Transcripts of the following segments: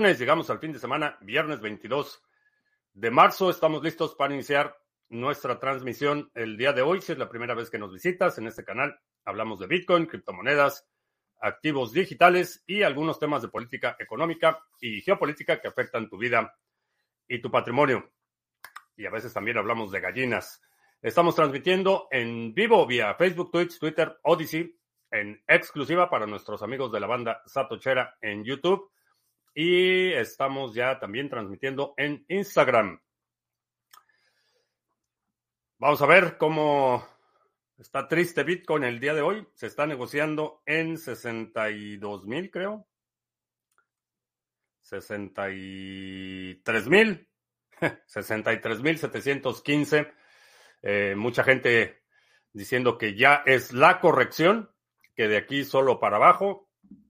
Llegamos al fin de semana, viernes 22 de marzo. Estamos listos para iniciar nuestra transmisión el día de hoy. Si es la primera vez que nos visitas en este canal, hablamos de Bitcoin, criptomonedas, activos digitales y algunos temas de política económica y geopolítica que afectan tu vida y tu patrimonio. Y a veces también hablamos de gallinas. Estamos transmitiendo en vivo vía Facebook, Twitch, Twitter, Odyssey, en exclusiva para nuestros amigos de la banda Satochera en YouTube. Y estamos ya también transmitiendo en Instagram. Vamos a ver cómo está triste Bitcoin el día de hoy. Se está negociando en 62,000, creo. 63,000. 63,715. Mucha gente diciendo que ya es la corrección, que de aquí solo para abajo.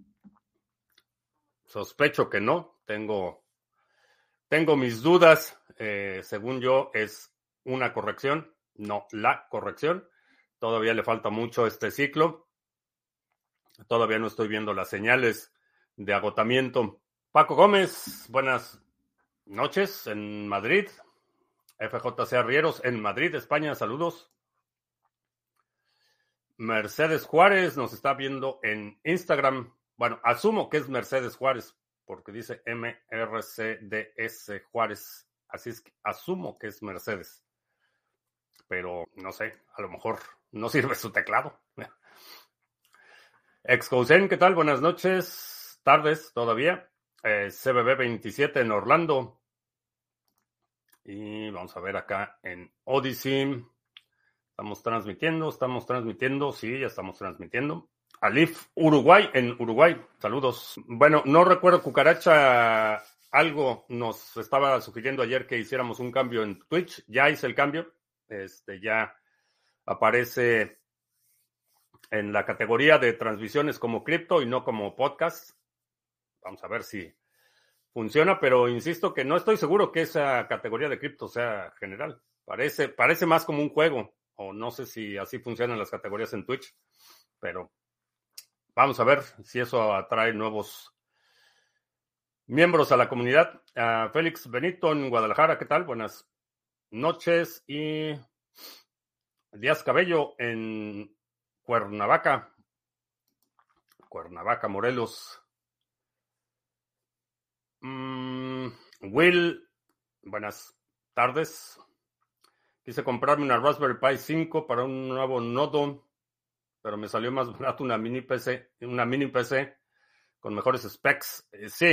Sospecho que no. Tengo mis dudas. Según yo, es una corrección, no la corrección. Todavía le falta mucho a este ciclo. Todavía no estoy viendo las señales de agotamiento. Paco Gómez, buenas noches en Madrid. FJC Arrieros en Madrid, España, saludos. Mercedes Juárez nos está viendo en Instagram. Bueno, asumo que es Mercedes Juárez, porque dice MRCDS Juárez. Así es que asumo que es Mercedes. Pero no sé, a lo mejor no sirve su teclado. Excousen, ¿qué tal? Buenas noches, tardes todavía. CBB 27 en Orlando. Y vamos a ver acá en Odyssey. Estamos transmitiendo. Sí, ya estamos transmitiendo. Alif Uruguay en Uruguay. Saludos. Bueno, no recuerdo, Cucaracha, algo nos estaba sugiriendo ayer que hiciéramos un cambio en Twitch. Ya hice el cambio. Ya aparece en la categoría de transmisiones como cripto y no como podcast. Vamos a ver si funciona, pero insisto que no estoy seguro que esa categoría de cripto sea general. Parece más como un juego, o no sé si así funcionan las categorías en Twitch, pero vamos a ver si eso atrae nuevos miembros a la comunidad. Félix Benito en Guadalajara, ¿qué tal? Buenas noches. Y Díaz Cabello en Cuernavaca, Morelos. Will, buenas tardes. Quise comprarme una Raspberry Pi 5 para un nuevo nodo, pero me salió más barato una mini PC con mejores specs.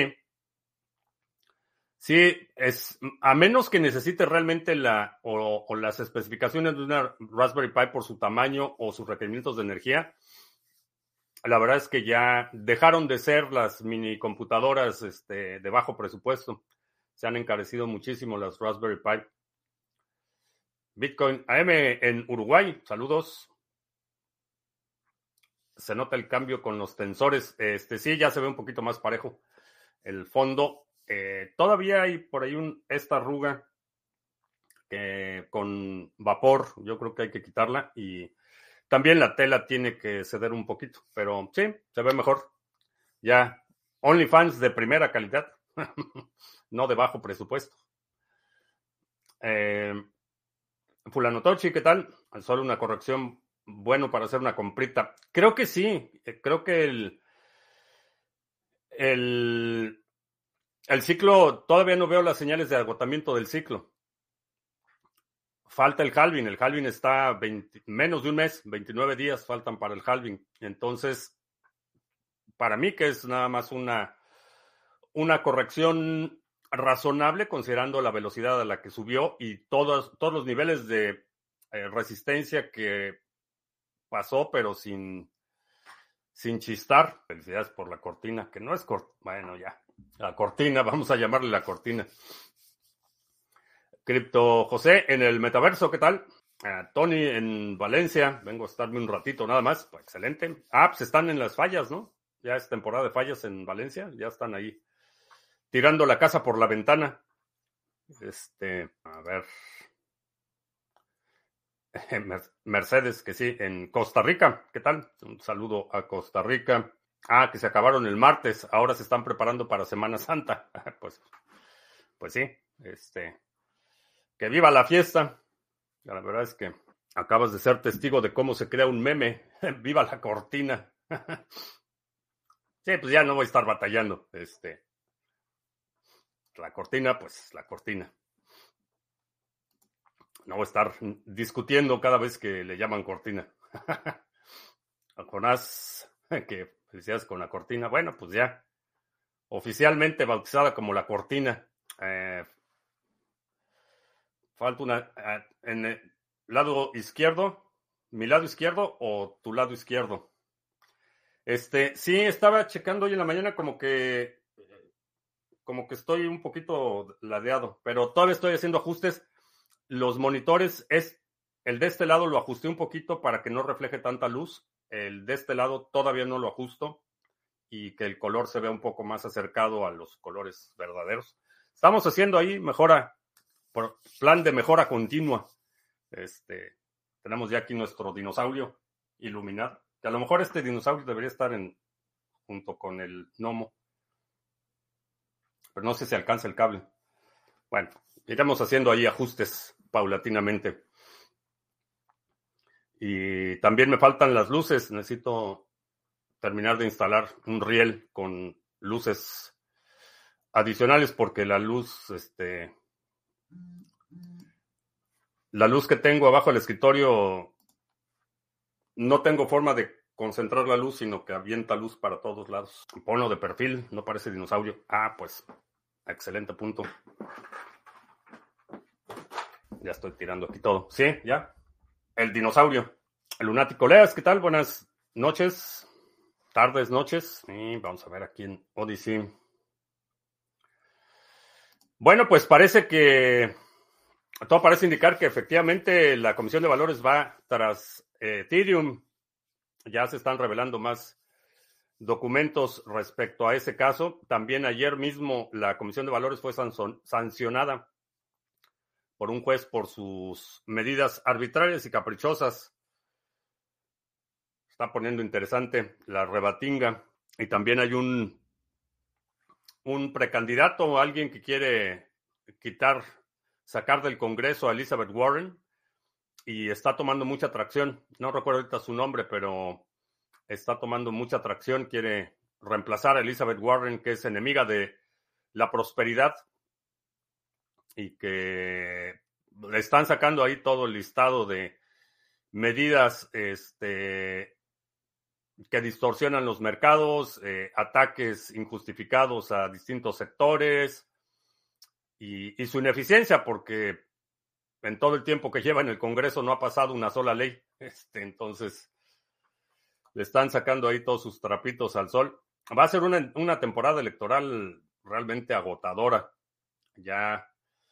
Sí, a menos que necesite realmente o las especificaciones de una Raspberry Pi por su tamaño o sus requerimientos de energía. La verdad es que ya dejaron de ser las mini computadoras de bajo presupuesto. Se han encarecido muchísimo las Raspberry Pi. Bitcoin AM en Uruguay, saludos. Se nota el cambio con los tensores. Sí, ya se ve un poquito más parejo el fondo. Todavía hay por ahí esta arruga con vapor. Yo creo que hay que quitarla y también la tela tiene que ceder un poquito, pero sí, se ve mejor. Ya, OnlyFans de primera calidad, no de bajo presupuesto. Fulano Tochi, ¿qué tal? Solo una corrección, bueno para hacer una comprita. Creo que sí, creo que el ciclo, todavía no veo las señales de agotamiento del ciclo. Falta el halving. El halving está menos de un mes, 29 días faltan para el halving. Entonces, para mí que es nada más una corrección razonable considerando la velocidad a la que subió y todos los niveles de resistencia que pasó, pero sin chistar. Felicidades por la cortina, que no es bueno, ya. La cortina, vamos a llamarle la cortina. Cripto José en el metaverso, ¿qué tal? Tony en Valencia, vengo a estarme un ratito nada más, excelente. Pues están en las fallas, ¿no? Ya es temporada de fallas en Valencia, ya están ahí tirando la casa por la ventana. A ver. Mercedes, que sí, en Costa Rica, ¿qué tal? Un saludo a Costa Rica. Que se acabaron el martes, ahora se están preparando para Semana Santa. Pues sí, que viva la fiesta. La verdad es que acabas de ser testigo de cómo se crea un meme. Viva la cortina. Sí, pues ya no voy a estar batallando. La cortina, pues la cortina. No voy a estar discutiendo cada vez que le llaman cortina. A Jonás, que felicidades con la cortina. Bueno, pues ya, oficialmente bautizada como la cortina. Falta una en el lado izquierdo, mi lado izquierdo o tu lado izquierdo. Sí, estaba checando hoy en la mañana como que estoy un poquito ladeado, pero todavía estoy haciendo ajustes. Los monitores el de este lado lo ajusté un poquito para que no refleje tanta luz. El de este lado todavía no lo ajusto y que el color se vea un poco más acercado a los colores verdaderos. Estamos haciendo ahí plan de mejora continua. Tenemos ya aquí nuestro dinosaurio iluminado, que a lo mejor este dinosaurio debería estar junto con el gnomo, pero no sé si alcanza el cable. Bueno, iremos haciendo ahí ajustes paulatinamente. Y también me faltan las luces. Necesito terminar de instalar un riel con luces adicionales porque la luz que tengo abajo del escritorio no tengo forma de concentrar la luz, sino que avienta luz para todos lados. Ponlo de perfil, no parece dinosaurio. Pues, excelente punto. Ya estoy tirando aquí todo. Sí, ya. El dinosaurio. El lunático Leas, ¿qué tal? Buenas noches. Tardes, noches. Y vamos a ver aquí en Odyssey. Bueno, pues todo parece indicar que efectivamente la Comisión de Valores va tras Ethereum. Ya se están revelando más documentos respecto a ese caso. También ayer mismo la Comisión de Valores fue sancionada por un juez por sus medidas arbitrarias y caprichosas. Está poniendo interesante la rebatinga. Y también hay un precandidato, alguien que quiere sacar del Congreso a Elizabeth Warren y está tomando mucha atracción. No recuerdo ahorita su nombre, pero está tomando mucha atracción. Quiere reemplazar a Elizabeth Warren, que es enemiga de la prosperidad y que le están sacando ahí todo el listado de medidas que distorsionan los mercados, ataques injustificados a distintos sectores y su ineficiencia, porque en todo el tiempo que lleva en el Congreso no ha pasado una sola ley. Entonces, le están sacando ahí todos sus trapitos al sol. Va a ser una temporada electoral realmente agotadora. Ya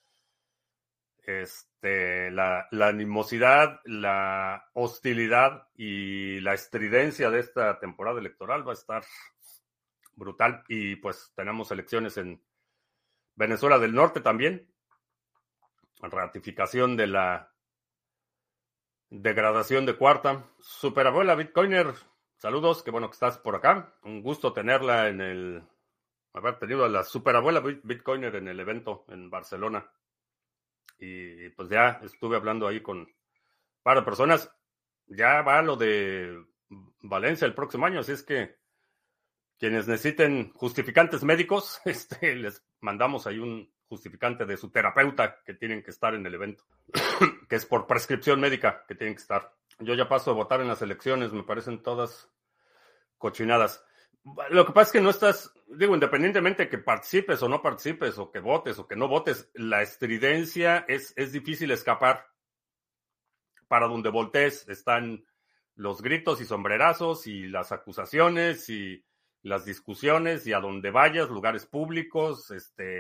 la animosidad, la hostilidad y la estridencia de esta temporada electoral va a estar brutal. Y pues tenemos elecciones en Venezuela del Norte también. Ratificación de la degradación de cuarta. Superabuela Bitcoiner, saludos, qué bueno que estás por acá. Un gusto tenerla haber tenido a la superabuela Bitcoiner en el evento en Barcelona. Y pues ya estuve hablando ahí con un par de personas. Ya va lo de Valencia el próximo año, así es que quienes necesiten justificantes médicos, les mandamos ahí un justificante de su terapeuta que tienen que estar en el evento, que es por prescripción médica que tienen que estar. Yo ya paso a votar en las elecciones, me parecen todas cochinadas. Lo que pasa es que no estás, independientemente de que participes o no participes, o que votes o que no votes, la estridencia es difícil escapar. Para donde voltees están los gritos y sombrerazos y las acusaciones y las discusiones, y a donde vayas, lugares públicos,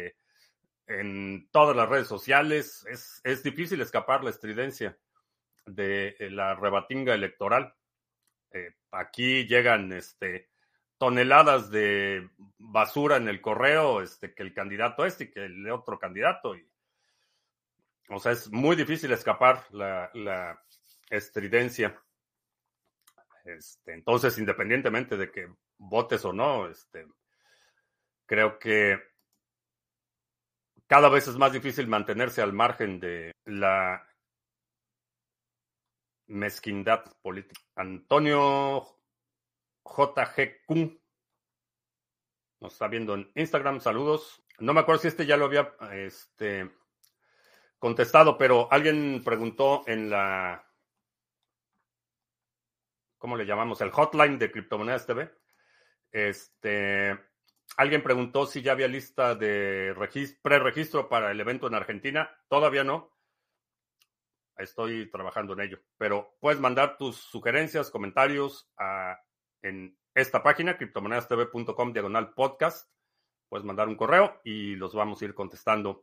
en todas las redes sociales, es difícil escapar la estridencia de la rebatinga electoral. Aquí llegan toneladas de basura en el correo, que el candidato y que el otro candidato. O sea, es muy difícil escapar la estridencia. Entonces, independientemente de que votes o no, creo que cada vez es más difícil mantenerse al margen de la mezquindad política. Antonio JGQ nos está viendo en Instagram, saludos. No me acuerdo si ya lo había contestado, pero alguien preguntó en ¿cómo le llamamos? El hotline de Criptomonedas TV. Alguien preguntó si ya había lista de preregistro para el evento en Argentina. Todavía no. Estoy trabajando en ello. Pero puedes mandar tus sugerencias, comentarios en esta página, criptomonedastv.com/podcast. Puedes mandar un correo y los vamos a ir contestando.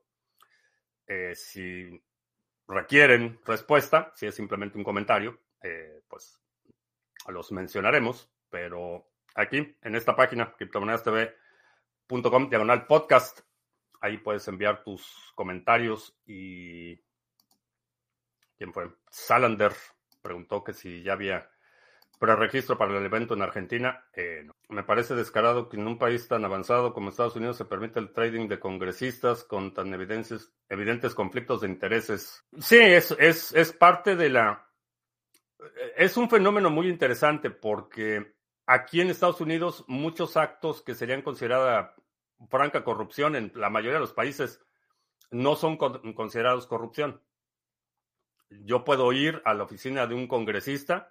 Si requieren respuesta, si es simplemente un comentario, pues los mencionaremos. Pero aquí, en esta página, criptomonedastv.com/podcast, ahí puedes enviar tus comentarios. Y ¿quién fue? Salander preguntó que si ya había preregistro para el evento en Argentina. No. Me parece descarado que en un país tan avanzado como Estados Unidos se permita el trading de congresistas con tan evidentes conflictos de intereses. Sí, es parte de la... Es un fenómeno muy interesante porque aquí en Estados Unidos muchos actos que serían considerada franca corrupción en la mayoría de los países no son considerados corrupción. Yo puedo ir a la oficina de un congresista,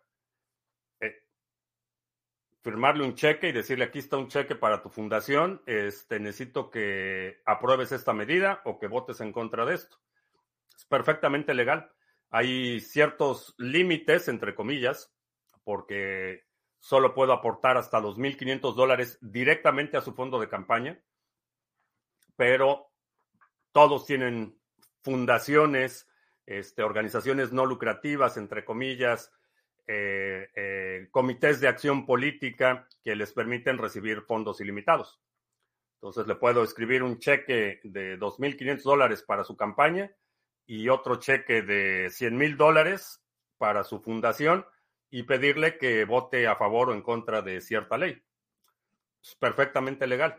firmarle un cheque y decirle, aquí está un cheque para tu fundación, necesito que apruebes esta medida o que votes en contra de esto. Es perfectamente legal. Hay ciertos límites, entre comillas, porque solo puedo aportar hasta $2,500 directamente a su fondo de campaña, pero todos tienen fundaciones, organizaciones no lucrativas, entre comillas, comités de acción política que les permiten recibir fondos ilimitados. Entonces le puedo escribir un cheque de $2,500 para su campaña y otro cheque de $100,000 para su fundación y pedirle que vote a favor o en contra de cierta ley. Es perfectamente legal.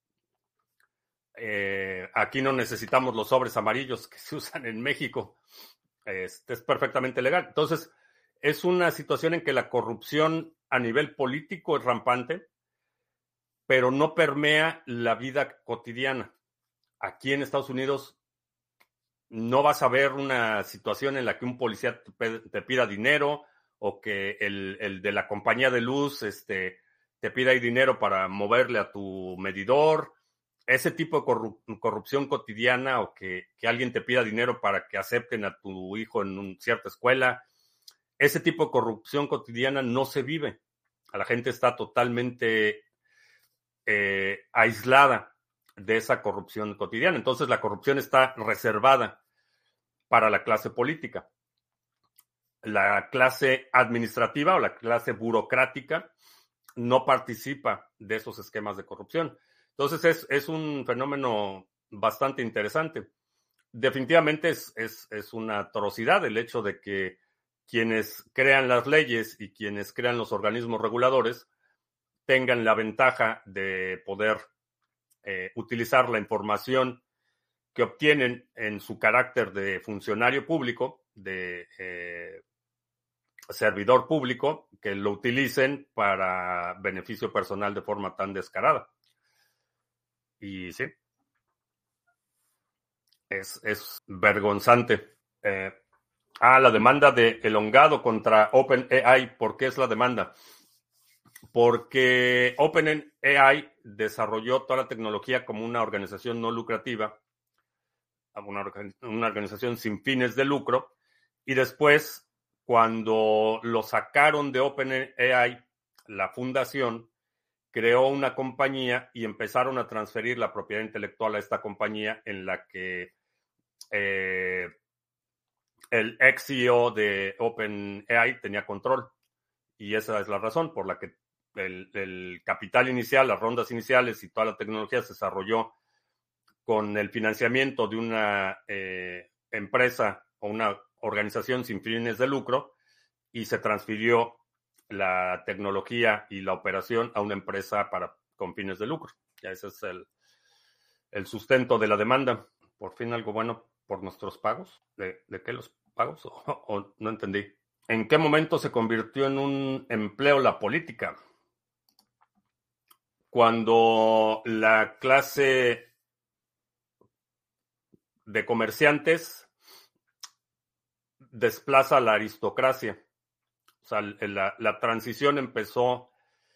Aquí no necesitamos los sobres amarillos que se usan en México. Es perfectamente legal. Entonces, es una situación en que la corrupción a nivel político es rampante, pero no permea la vida cotidiana. Aquí en Estados Unidos no vas a ver una situación en la que un policía te pida dinero o que el de la compañía de luz te pida dinero para moverle a tu medidor. Ese tipo de corrupción cotidiana o que alguien te pida dinero para que acepten a tu hijo en cierta escuela. Ese tipo de corrupción cotidiana no se vive. La gente está totalmente aislada de esa corrupción cotidiana. Entonces la corrupción está reservada para la clase política. La clase administrativa o la clase burocrática no participa de esos esquemas de corrupción. Entonces es un fenómeno bastante interesante. Definitivamente es una atrocidad el hecho de que quienes crean las leyes y quienes crean los organismos reguladores tengan la ventaja de poder utilizar la información que obtienen en su carácter de funcionario público, de servidor público, que lo utilicen para beneficio personal de forma tan descarada. Y sí, es vergonzante. La demanda de Elongado contra OpenAI. ¿Por qué es la demanda? Porque OpenAI desarrolló toda la tecnología como una organización no lucrativa, una organización sin fines de lucro, y después, cuando lo sacaron de OpenAI, la fundación creó una compañía y empezaron a transferir la propiedad intelectual a esta compañía en la que el ex CEO de OpenAI tenía control. Y esa es la razón por la que el capital inicial, las rondas iniciales y toda la tecnología se desarrolló con el financiamiento de una empresa o una organización sin fines de lucro y se transfirió la tecnología y la operación a una empresa con fines de lucro. Ya ese es el sustento de la demanda. Por fin algo bueno por nuestros pagos. ¿De qué los pagos? O no entendí. ¿En qué momento se convirtió en un empleo la política? Cuando la clase de comerciantes desplaza a la aristocracia. O sea, la transición empezó,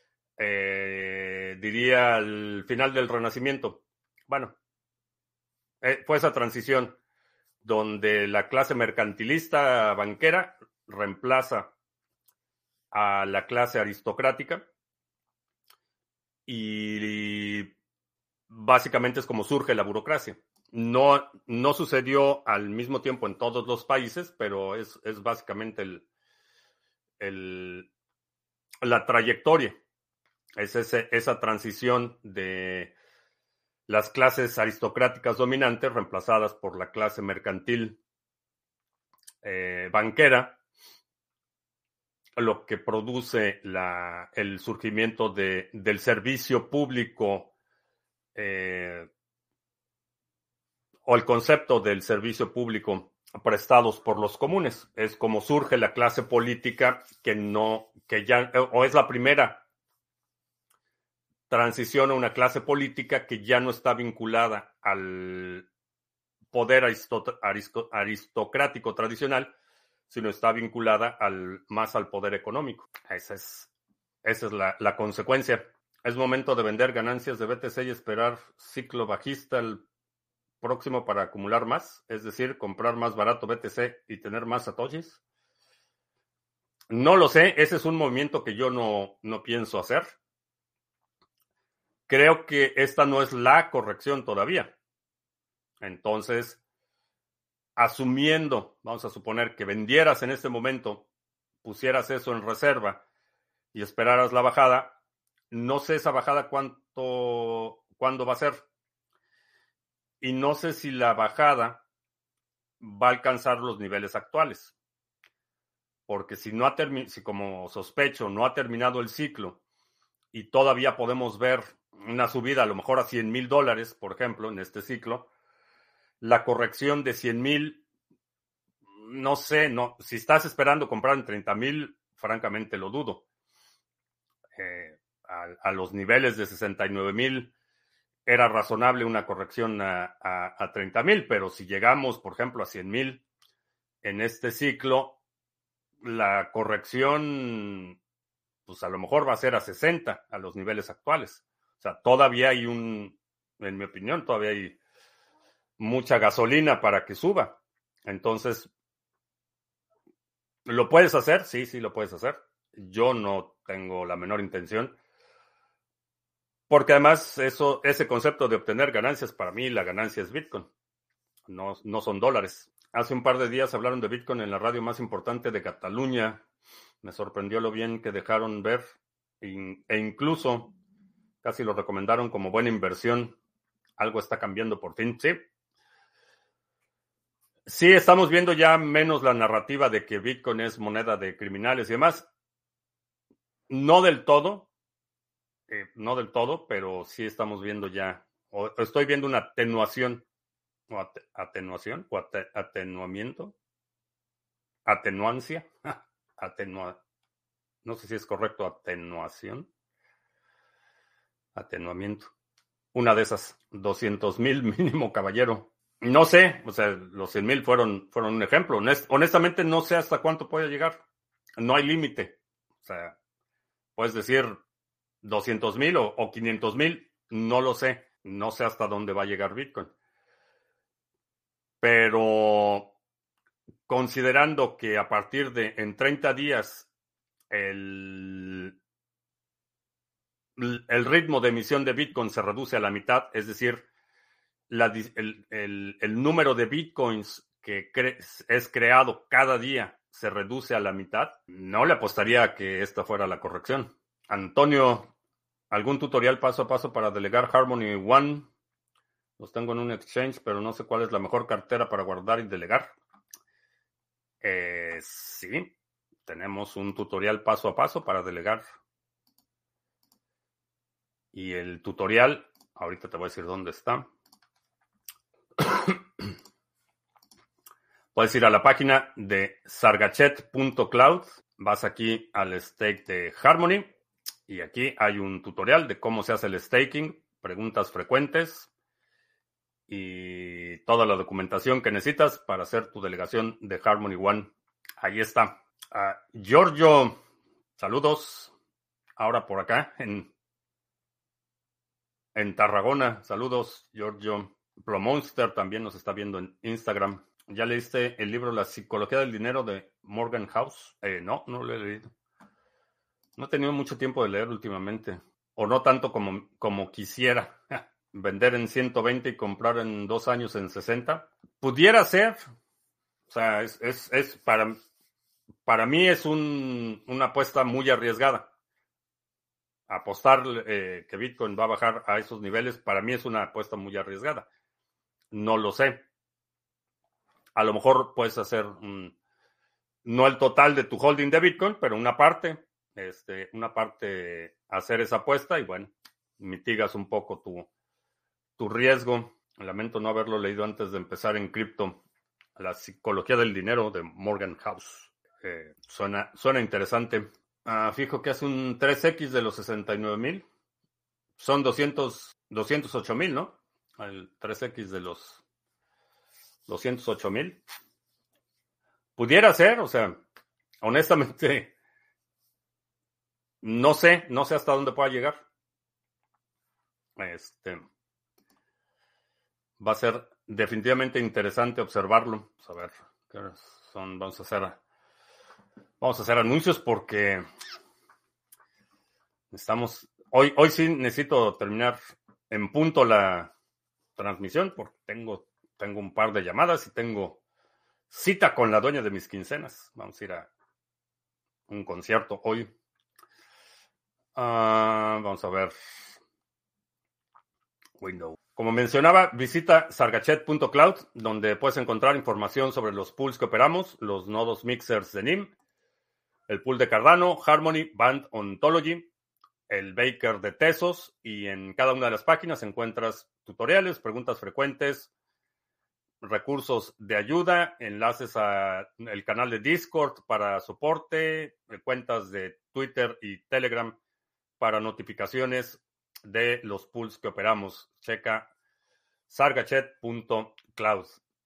diría, al final del Renacimiento. Bueno, fue esa transición donde la clase mercantilista banquera reemplaza a la clase aristocrática y básicamente es como surge la burocracia. No, no sucedió al mismo tiempo en todos los países, pero es básicamente la trayectoria. Es esa transición de las clases aristocráticas dominantes reemplazadas por la clase mercantil banquera, lo que produce el surgimiento del servicio público o el concepto del servicio público prestados por los comunes. Es como surge la clase política que ya, o es la primera transición a una clase política que ya no está vinculada al poder aristocrático tradicional, sino está vinculada más al poder económico. Esa es la consecuencia. Es momento de vender ganancias de BTC y esperar ciclo bajista el próximo para acumular más, es decir, comprar más barato BTC y tener más satoshis. No lo sé, ese es un movimiento que yo no pienso hacer. Creo que esta no es la corrección todavía. Entonces, asumiendo, vamos a suponer que vendieras en este momento, pusieras eso en reserva y esperaras la bajada, no sé esa bajada cuándo va a ser. Y no sé si la bajada va a alcanzar los niveles actuales. Porque si como sospecho, no ha terminado el ciclo y todavía podemos ver una subida a lo mejor a $100,000, por ejemplo, en este ciclo, la corrección de 100,000, no sé, si estás esperando comprar en 30,000, francamente lo dudo. A los niveles de 69,000 era razonable una corrección a 30,000, pero si llegamos, por ejemplo, a 100,000 en este ciclo, la corrección, pues a lo mejor va a ser a 60 a los niveles actuales. O sea, todavía hay en mi opinión, todavía hay mucha gasolina para que suba. Entonces, ¿lo puedes hacer? Sí, sí, lo puedes hacer. Yo no tengo la menor intención. Porque además ese concepto de obtener ganancias, para mí la ganancia es Bitcoin, no son dólares. Hace un par de días hablaron de Bitcoin en la radio más importante de Cataluña. Me sorprendió lo bien que dejaron ver e incluso casi lo recomendaron como buena inversión. Algo está cambiando por fin, sí. Sí, estamos viendo ya menos la narrativa de que Bitcoin es moneda de criminales y demás. No del todo, pero sí estamos viendo ya, o estoy viendo una atenuación, o atenuación, o atenuamiento, atenuancia, no sé si es correcto, atenuación, atenuamiento. Una de esas, 200,000 mínimo, caballero. No sé, o sea, los 100,000 fueron un ejemplo. Honestamente, no sé hasta cuánto puede llegar. No hay límite. O sea, puedes decir 200,000 o 500,000, no lo sé. No sé hasta dónde va a llegar Bitcoin. Pero considerando que a partir de en 30 días el ritmo de emisión de Bitcoin se reduce a la mitad, es decir, el número de Bitcoins que es creado cada día se reduce a la mitad, no le apostaría a que esta fuera la corrección. Antonio, ¿algún tutorial paso a paso para delegar Harmony One? Los tengo en un exchange, pero no sé cuál es la mejor cartera para guardar y delegar. Sí, tenemos un tutorial paso a paso para delegar. Y el tutorial, ahorita te voy a decir dónde está. Puedes ir a la página de sargachet.cloud, vas aquí al stake de Harmony y aquí hay un tutorial de cómo se hace el staking, preguntas frecuentes y toda la documentación que necesitas para hacer tu delegación de Harmony One. Ahí está. Giorgio, saludos. Ahora por acá en Tarragona. Saludos, Giorgio. ProMonster también nos está viendo en Instagram. ¿Ya leíste el libro La psicología del dinero de Morgan House? No lo he leído. No he tenido mucho tiempo de leer últimamente. O no tanto como quisiera. Vender en 120 y comprar en 2 años en 60. Pudiera ser. O sea, para mí es una apuesta muy arriesgada. Apostar que Bitcoin va a bajar a esos niveles, para mí es una apuesta muy arriesgada. No lo sé. A lo mejor puedes hacer no el total de tu holding de Bitcoin, pero una parte hacer esa apuesta y bueno, mitigas un poco tu riesgo. Lamento no haberlo leído antes de empezar en cripto. La psicología del dinero de Morgan House. Suena interesante. Fijo que hace un 3X de los 69,000. Son 208,000, ¿no? El 3X de los 208,000. Pudiera ser, o sea, honestamente, no sé hasta dónde pueda llegar. Va a ser definitivamente interesante observarlo. A ver, ¿qué horas son? Vamos a hacer anuncios porque hoy sí necesito terminar en punto la transmisión porque tengo un par de llamadas y tengo cita con la dueña de mis quincenas. Vamos a ir a un concierto hoy. Vamos a ver. Window. Como mencionaba, visita sargachet.cloud, donde puedes encontrar información sobre los pools que operamos, los nodos mixers de NIM, el pool de Cardano, Harmony, Band, Ontology, el Baker de Tesos, y en cada una de las páginas encuentras tutoriales, preguntas frecuentes, recursos de ayuda, enlaces al canal de Discord para soporte, cuentas de Twitter y Telegram para notificaciones de los pools que operamos. Checa sargachet.cloud.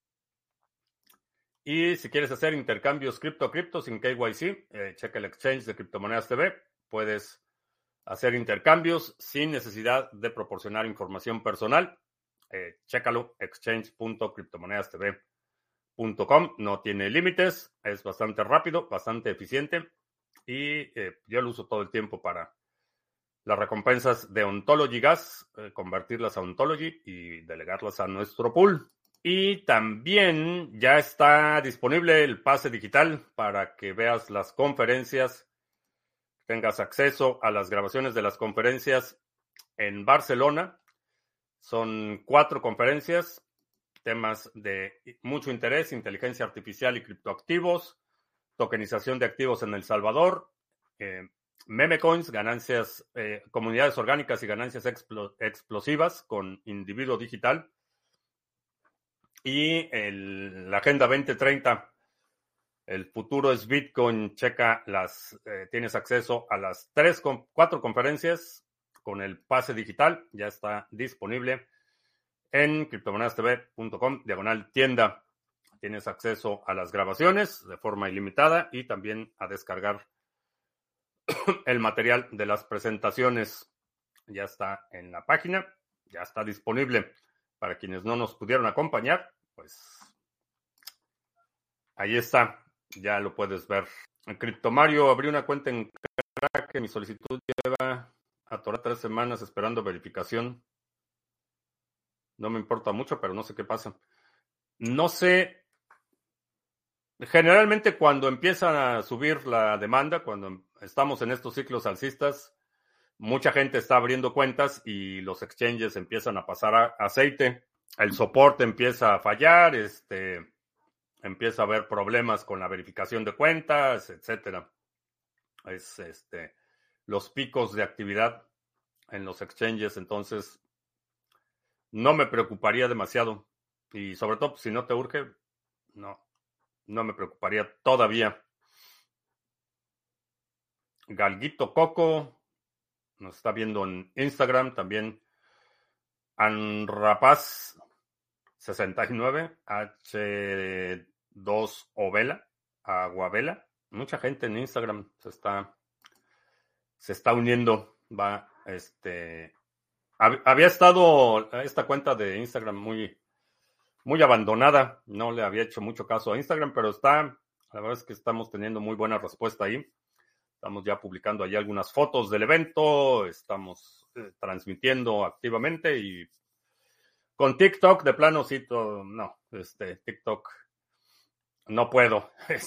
Y si quieres hacer intercambios cripto a cripto sin KYC, checa el exchange de Criptomonedas TV. Puedes hacer intercambios sin necesidad de proporcionar información personal. Chécalo, exchange.criptomonedastv.com. No tiene límites, es bastante rápido, bastante eficiente y yo lo uso todo el tiempo para las recompensas de Ontology Gas, convertirlas a Ontology y delegarlas a nuestro pool. Y también ya está disponible el pase digital para que veas las conferencias, tengas acceso a las grabaciones de las conferencias en Barcelona. Son 4 conferencias, temas de mucho interés: inteligencia artificial y criptoactivos, tokenización de activos en El Salvador, meme coins, ganancias, comunidades orgánicas y ganancias explosivas con individuo digital, y la Agenda 2030. El futuro es Bitcoin. Checa tienes acceso a las 4 conferencias con el pase digital. Ya está disponible en criptomonedastv.com/tienda. Tienes acceso a las grabaciones de forma ilimitada y también a descargar el material de las presentaciones. Ya está en la página, ya está disponible. Para quienes no nos pudieron acompañar, pues ahí está, ya lo puedes ver. En CryptoMario abrí una cuenta en Crack, mi solicitud lleva atorada 3 semanas esperando verificación. No me importa mucho, pero no sé qué pasa. No sé. Generalmente cuando empieza a subir la demanda, cuando estamos en estos ciclos alcistas, mucha gente está abriendo cuentas y los exchanges empiezan a pasar aceite. El soporte empieza a fallar, empieza a haber problemas con la verificación de cuentas, etcétera. Es los picos de actividad en los exchanges, entonces no me preocuparía demasiado. Y sobre todo, si no te urge, no me preocuparía todavía. Galguito Coco nos está viendo en Instagram también. Anrapaz 69, H2 Ovela, Aguavela. Mucha gente en Instagram se está uniendo. Había estado esta cuenta de Instagram muy abandonada. No le había hecho mucho caso a Instagram, pero la verdad es que estamos teniendo muy buena respuesta ahí. Estamos ya publicando ahí algunas fotos del evento, estamos transmitiendo activamente y con TikTok de plano sí, no, TikTok no puedo.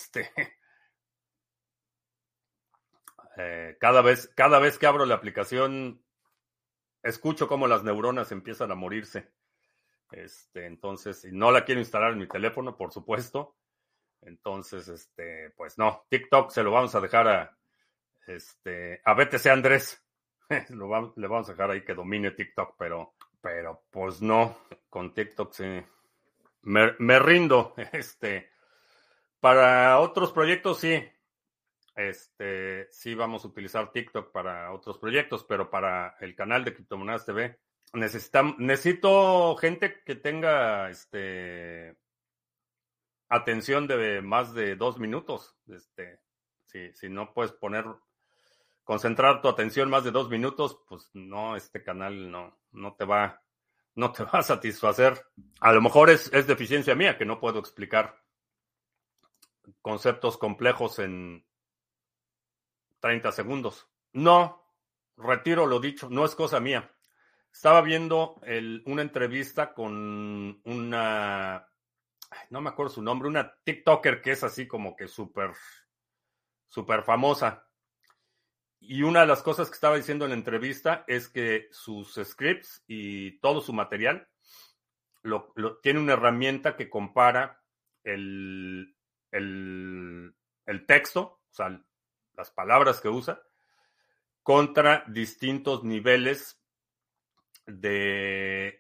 Cada vez que abro la aplicación escucho cómo las neuronas empiezan a morirse. Entonces, y no la quiero instalar en mi teléfono, por supuesto. Entonces, pues no, TikTok se lo vamos a dejar a BTC Andrés. Le vamos a dejar ahí que domine TikTok, pero pues no, con TikTok sí. Me rindo. Para otros proyectos sí. Sí vamos a utilizar TikTok para otros proyectos, pero para el canal de Criptomonedas TV necesito gente que tenga atención de más de 2 minutos. Si no puedes concentrar tu atención más de 2 minutos, pues no, este canal no te va a satisfacer. A lo mejor es deficiencia mía, que no puedo explicar conceptos complejos en 30 segundos. No, retiro lo dicho, no es cosa mía. Estaba viendo una entrevista con no me acuerdo su nombre, una TikToker que es así como que súper famosa. Y una de las cosas que estaba diciendo en la entrevista es que sus scripts y todo su material tiene una herramienta que compara el texto, o sea, las palabras que usa, contra distintos niveles de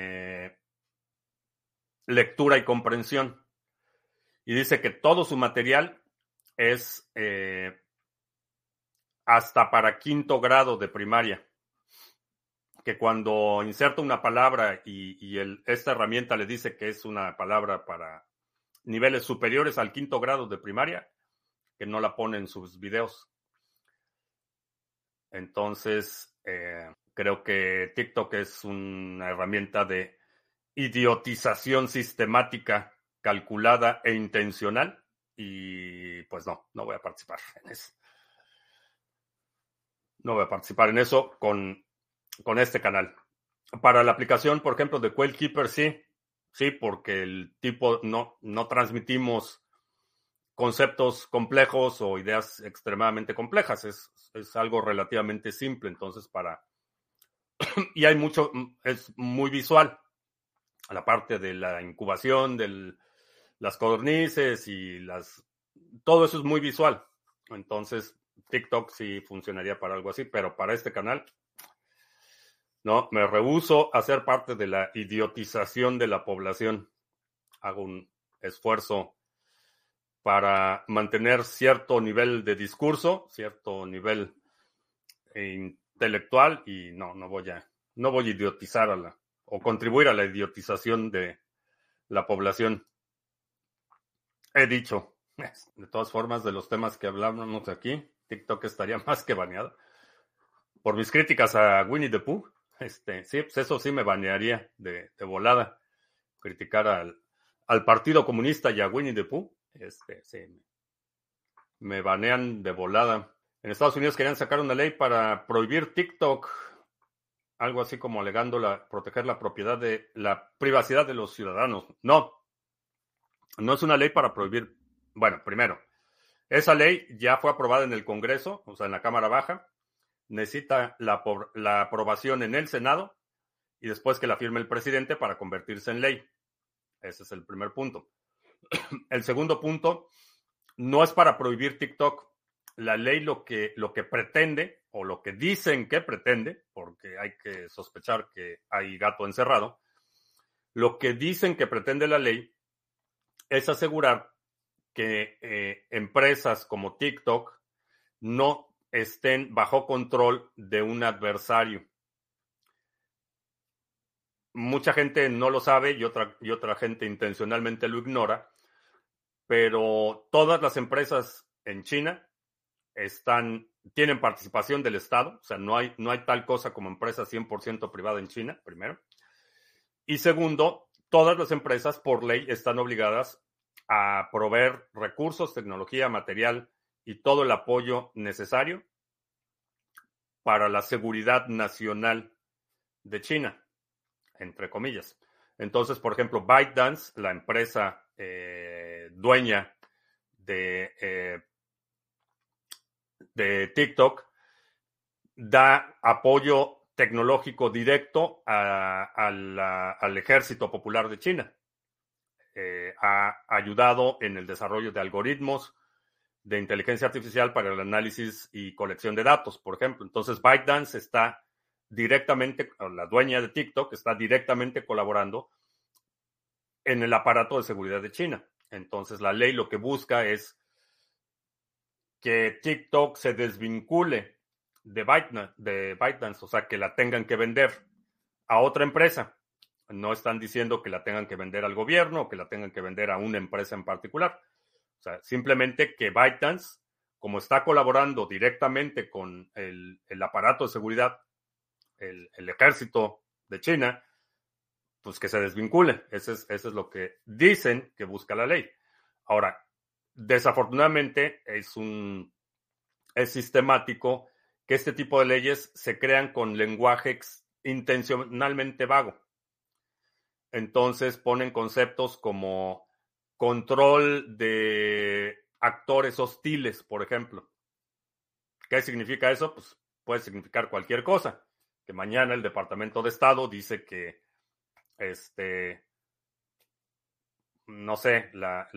lectura y comprensión. Y dice que todo su material es hasta para 5º grado de primaria. Que cuando inserta una palabra y esta herramienta le dice que es una palabra para niveles superiores al 5º grado de primaria, que no la pone en sus videos. Entonces, creo que TikTok es una herramienta de idiotización sistemática, calculada e intencional. Y pues no voy a participar en eso. No voy a participar en eso con este canal. Para la aplicación, por ejemplo, de Quail Keeper, sí, porque el tipo no transmitimos conceptos complejos o ideas extremadamente complejas. Es algo relativamente simple, entonces y hay es muy visual. La parte de la incubación, las codornices y todo eso es muy visual. Entonces, TikTok sí funcionaría para algo así, pero para este canal, no, me rehúso a ser parte de la idiotización de la población. Hago un esfuerzo para mantener cierto nivel de discurso, cierto nivel intelectual y no voy a idiotizar o contribuir a la idiotización de la población. He dicho, de todas formas, de los temas que hablamos aquí, TikTok estaría más que baneado. Por mis críticas a Winnie the Pooh, sí, pues eso sí me banearía de volada. Criticar al Partido Comunista y a Winnie the Pooh, sí, me banean de volada. En Estados Unidos querían sacar una ley para prohibir TikTok, algo así como alegando proteger la privacidad de los ciudadanos. No es una ley para prohibir. Bueno, primero, esa ley ya fue aprobada en el Congreso, o sea, en la Cámara Baja. Necesita la aprobación en el Senado y después que la firme el presidente para convertirse en ley. Ese es el primer punto. El segundo punto no es para prohibir TikTok. La ley lo que pretende, o lo que dicen que pretende, porque hay que sospechar que hay gato encerrado, lo que dicen que pretende la ley es asegurar que empresas como TikTok no estén bajo control de un adversario. Mucha gente no lo sabe y otra gente intencionalmente lo ignora, pero todas las empresas en China tienen participación del Estado, o sea, no hay tal cosa como empresa 100% privada en China, primero. Y segundo, todas las empresas por ley están obligadas a proveer recursos, tecnología, material y todo el apoyo necesario para la seguridad nacional de China, entre comillas. Entonces, por ejemplo, ByteDance, la empresa dueña de TikTok, da apoyo tecnológico directo al Ejército Popular de China. Ha ayudado en el desarrollo de algoritmos de inteligencia artificial para el análisis y colección de datos, por ejemplo. Entonces, ByteDance está directamente, la dueña de TikTok está directamente colaborando en el aparato de seguridad de China. Entonces, la ley lo que busca es que TikTok se desvincule de ByteDance, o sea, que la tengan que vender a otra empresa. No están diciendo que la tengan que vender al gobierno o que la tengan que vender a una empresa en particular. O sea, simplemente que ByteDance, como está colaborando directamente con el aparato de seguridad, el ejército de China, pues que se desvincule. Eso es lo que dicen que busca la ley. Ahora, desafortunadamente es sistemático que este tipo de leyes se crean con lenguaje intencionalmente vago. Entonces ponen conceptos como control de actores hostiles, por ejemplo. ¿Qué significa eso? Pues puede significar cualquier cosa. Que mañana el Departamento de Estado dice que no sé,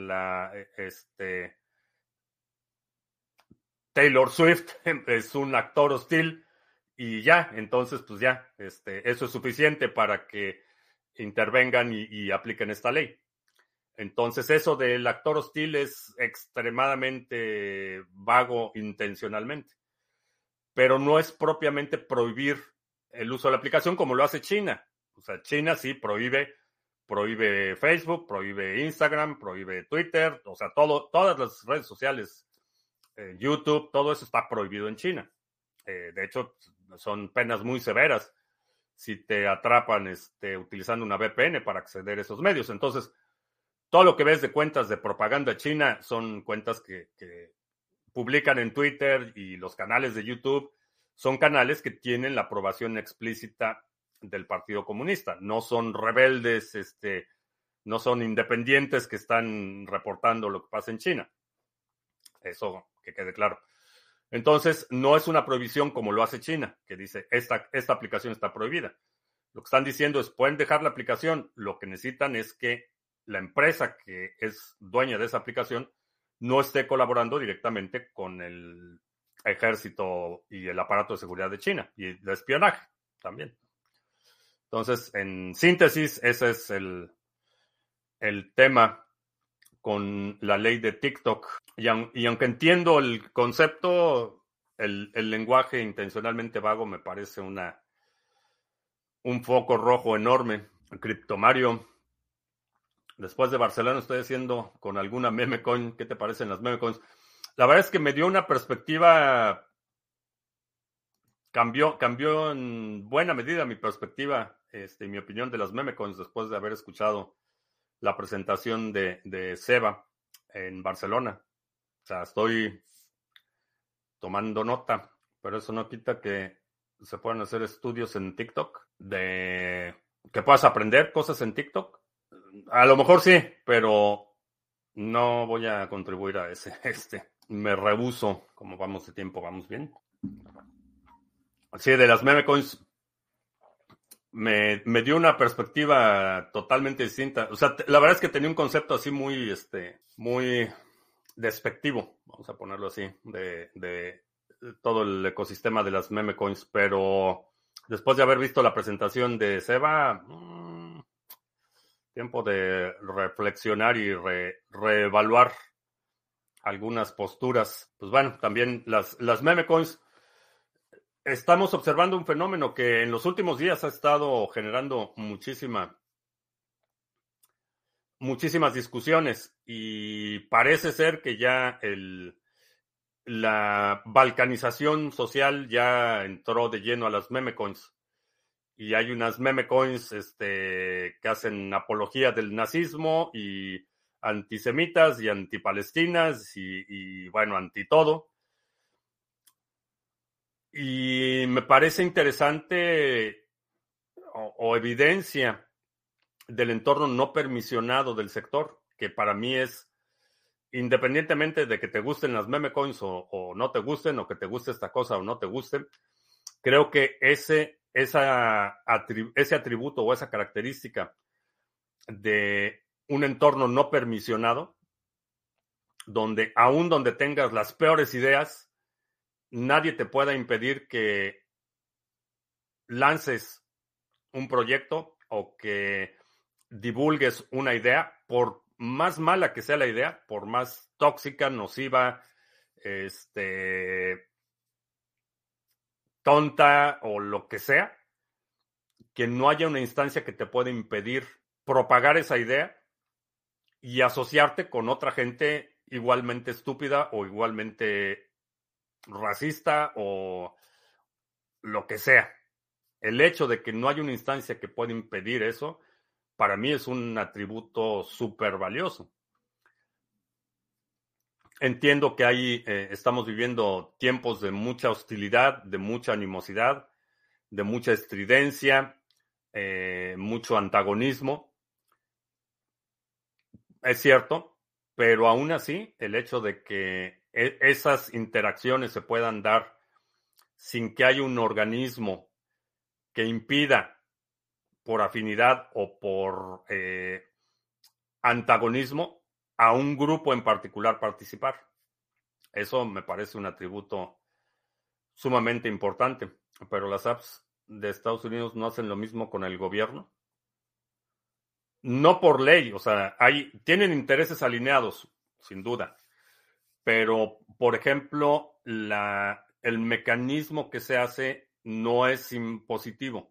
Taylor Swift es un actor hostil y ya, entonces pues ya, eso es suficiente para que intervengan y apliquen esta ley. Entonces eso del actor hostil es extremadamente vago intencionalmente, pero no es propiamente prohibir el uso de la aplicación como lo hace China. O sea, China sí prohíbe Facebook, prohíbe Instagram, prohíbe Twitter, o sea, todas las redes sociales, YouTube, todo eso está prohibido en China. De hecho, son penas muy severas si te atrapan utilizando una VPN para acceder a esos medios. Entonces, todo lo que ves de cuentas de propaganda china son cuentas que publican en Twitter, y los canales de YouTube son canales que tienen la aprobación explícita del Partido Comunista. No son rebeldes, no son independientes que están reportando lo que pasa en China. Eso que quede claro. Entonces, no es una prohibición como lo hace China, que dice, esta aplicación está prohibida. Lo que están diciendo es, pueden dejar la aplicación. Lo que necesitan es que la empresa que es dueña de esa aplicación no esté colaborando directamente con el ejército y el aparato de seguridad de China y de espionaje también. Entonces, en síntesis, ese es el tema con la ley de TikTok. Y aunque entiendo el concepto, el lenguaje intencionalmente vago me parece un foco rojo enorme. Criptomario, después de Barcelona estoy haciendo con alguna meme coin. ¿Qué te parecen las meme coins? La verdad es que me dio una perspectiva, cambió en buena medida mi perspectiva, mi opinión de las meme coins después de haber escuchado la presentación de Seba en Barcelona. O sea, estoy tomando nota, pero eso no quita que se puedan hacer estudios en TikTok, de que puedas aprender cosas en TikTok. A lo mejor sí, pero no voy a contribuir a ese. Me rehúso. Como vamos de tiempo, vamos bien. Sí, de las meme coins, me dio una perspectiva totalmente distinta. O sea, la verdad es que tenía un concepto así muy despectivo, vamos a ponerlo así, de todo el ecosistema de las meme coins, pero después de haber visto la presentación de Seba, tiempo de reflexionar y reevaluar algunas posturas. Pues bueno, también las meme coins, estamos observando un fenómeno que en los últimos días ha estado generando muchísimas discusiones y parece ser que ya la balcanización social ya entró de lleno a las meme coins. Y hay unas meme coins que hacen apología del nazismo y antisemitas y antipalestinas y bueno, anti todo. Y me parece interesante o evidencia del entorno no permisionado del sector, que para mí es, independientemente de que te gusten las meme coins o no te gusten, o que te guste esta cosa o no te guste, creo que ese atributo o esa característica de un entorno no permisionado, donde aún donde tengas las peores ideas, nadie te pueda impedir que lances un proyecto o que divulgues una idea, por más mala que sea la idea, por más tóxica, nociva, tonta o lo que sea, que no haya una instancia que te pueda impedir propagar esa idea y asociarte con otra gente igualmente estúpida o igualmente racista o lo que sea. El hecho de que no hay una instancia que pueda impedir eso, para mí es un atributo súper valioso. Entiendo que ahí estamos viviendo tiempos de mucha hostilidad, de mucha animosidad, de mucha estridencia, mucho antagonismo. Es cierto, pero aún así, el hecho de que esas interacciones se puedan dar sin que haya un organismo que impida por afinidad o por antagonismo a un grupo en particular participar. Eso me parece un atributo sumamente importante, pero las apps de Estados Unidos no hacen lo mismo con el gobierno. No por ley, o sea, tienen intereses alineados, sin duda, pero, por ejemplo, el mecanismo que se hace no es impositivo.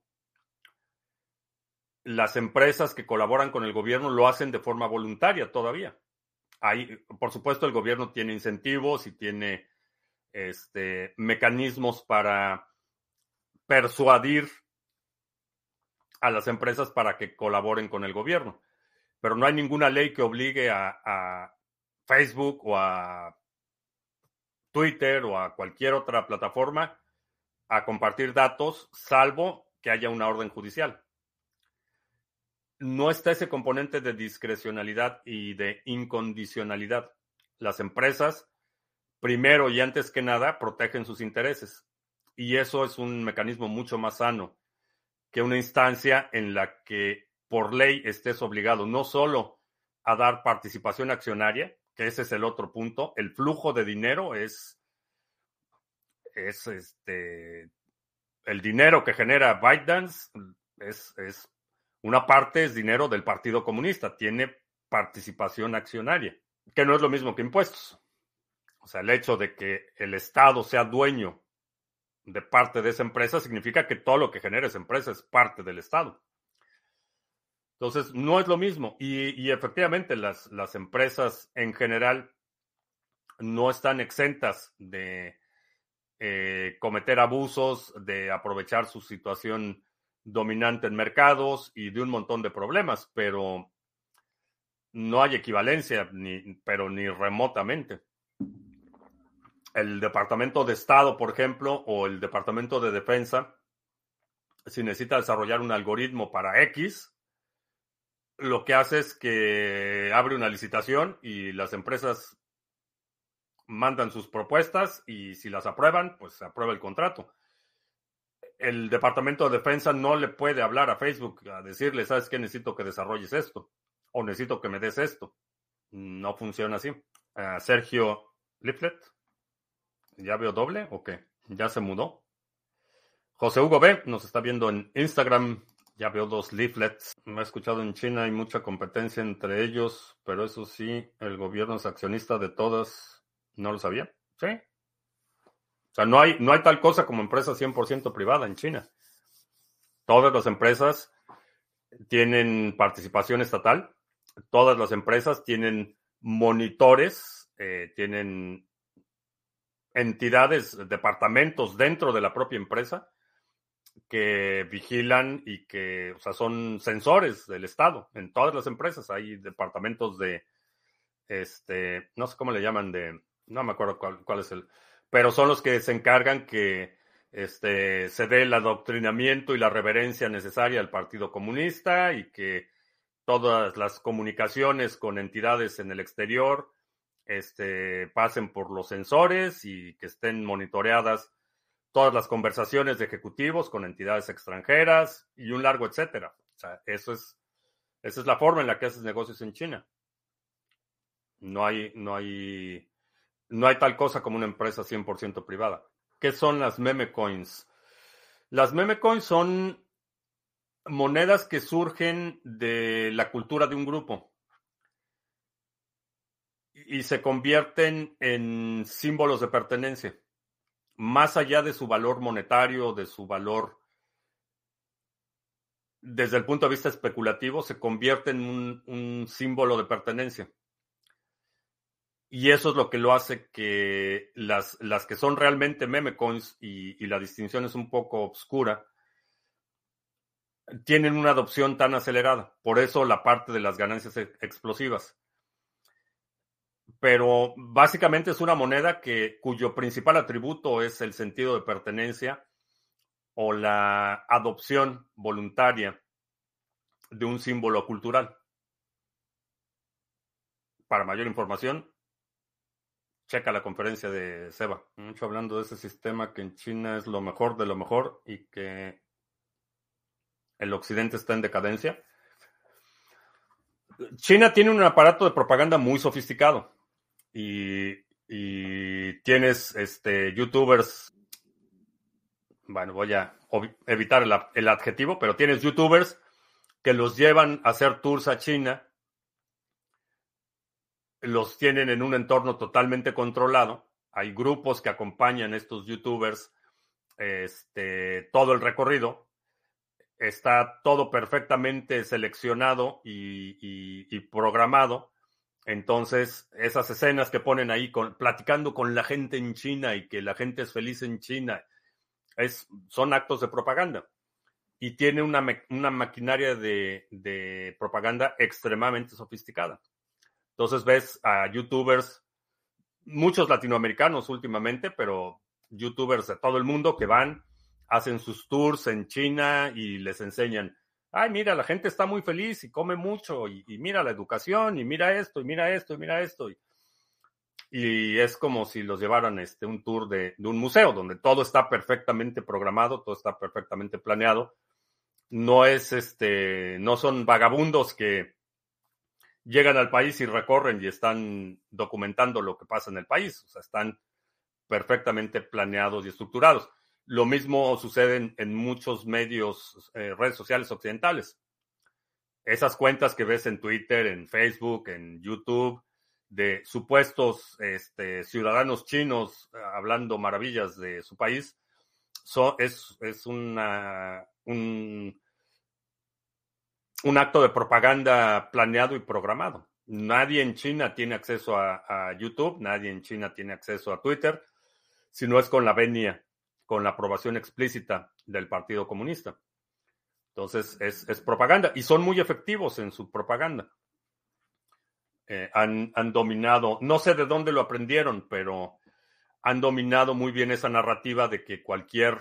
Las empresas que colaboran con el gobierno lo hacen de forma voluntaria todavía. Por supuesto, el gobierno tiene incentivos y tiene mecanismos para persuadir a las empresas para que colaboren con el gobierno. Pero no hay ninguna ley que obligue a Facebook o a Twitter o a cualquier otra plataforma a compartir datos, salvo que haya una orden judicial. No está ese componente de discrecionalidad y de incondicionalidad. Las empresas, primero y antes que nada, protegen sus intereses. Y eso es un mecanismo mucho más sano que una instancia en la que por ley estés obligado no solo a dar participación accionaria, que ese es el otro punto. El flujo de dinero es el dinero que genera ByteDance es una parte es dinero del Partido Comunista, tiene participación accionaria, que no es lo mismo que impuestos. O sea, el hecho de que el Estado sea dueño de parte de esa empresa significa que todo lo que genera esa empresa es parte del Estado. Entonces, no es lo mismo. Y efectivamente, las empresas en general no están exentas de cometer abusos, de aprovechar su situación dominante en mercados y de un montón de problemas, pero no hay equivalencia, pero ni remotamente. El Departamento de Estado, por ejemplo, o el Departamento de Defensa, si necesita desarrollar un algoritmo para X, lo que hace es que abre una licitación y las empresas mandan sus propuestas y si las aprueban, pues se aprueba el contrato. el Departamento de Defensa no le puede hablar a Facebook a decirle, ¿sabes qué? Necesito que desarrolles esto o necesito que me des esto. No funciona así. Sergio Leaflet, ¿ya veo doble o qué? ¿Ya se mudó? José Hugo B. nos está viendo en Instagram. Ya veo 2 leaflets. Me he escuchado en China, hay mucha competencia entre ellos, pero eso sí, el gobierno es accionista de todas. ¿No lo sabía? Sí. O sea, no hay tal cosa como empresa 100% privada en China. Todas las empresas tienen participación estatal. Todas las empresas tienen monitores, tienen entidades, departamentos dentro de la propia empresa que vigilan y que, o sea, son sensores del Estado. En todas las empresas hay departamentos de, no sé cómo le llaman, no me acuerdo cuál es pero son los que se encargan que se dé el adoctrinamiento y la reverencia necesaria al Partido Comunista y que todas las comunicaciones con entidades en el exterior pasen por los sensores y que estén monitoreadas todas las conversaciones de ejecutivos con entidades extranjeras y un largo etcétera. O sea, esa es la forma en la que haces negocios en China. No hay tal cosa como una empresa 100% privada. ¿Qué son las meme coins? Las meme coins son monedas que surgen de la cultura de un grupo y se convierten en símbolos de pertenencia. Más allá de su valor monetario, de su valor desde el punto de vista especulativo, se convierte en un símbolo de pertenencia. Y eso es lo que lo hace que las que son realmente meme coins, y la distinción es un poco obscura, tienen una adopción tan acelerada. Por eso la parte de las ganancias explosivas. Pero básicamente es una moneda cuyo principal atributo es el sentido de pertenencia o la adopción voluntaria de un símbolo cultural. Para mayor información, checa la conferencia de Seba. Mucho hablando de ese sistema que en China es lo mejor de lo mejor y que el occidente está en decadencia. China tiene un aparato de propaganda muy sofisticado y tienes youtubers, bueno, voy a evitar el adjetivo, pero tienes youtubers que los llevan a hacer tours a China, los tienen en un entorno totalmente controlado. Hay grupos que acompañan a estos youtubers todo el recorrido. Está todo perfectamente seleccionado y programado. Entonces, esas escenas que ponen ahí platicando con la gente en China y que la gente es feliz en China, son actos de propaganda. Y tiene una maquinaria de propaganda extremadamente sofisticada. Entonces ves a youtubers, muchos latinoamericanos últimamente, pero youtubers de todo el mundo que van, hacen sus tours en China y les enseñan, ay, mira, la gente está muy feliz y come mucho, y mira la educación, y mira esto, y mira esto, y mira esto. Y es como si los llevaran un tour de un museo, donde todo está perfectamente programado, todo está perfectamente planeado. No no son vagabundos que llegan al país y recorren y están documentando lo que pasa en el país. O sea, están perfectamente planeados y estructurados. Lo mismo sucede en muchos medios, redes sociales occidentales. Esas cuentas que ves en Twitter, en Facebook, en YouTube, de supuestos ciudadanos chinos hablando maravillas de su país, es un acto de propaganda planeado y programado. Nadie en China tiene acceso a YouTube, nadie en China tiene acceso a Twitter, si no es con la venia, con la aprobación explícita del Partido Comunista. Entonces, es propaganda y son muy efectivos en su propaganda. Han dominado, no sé de dónde lo aprendieron, pero han dominado muy bien esa narrativa de que cualquier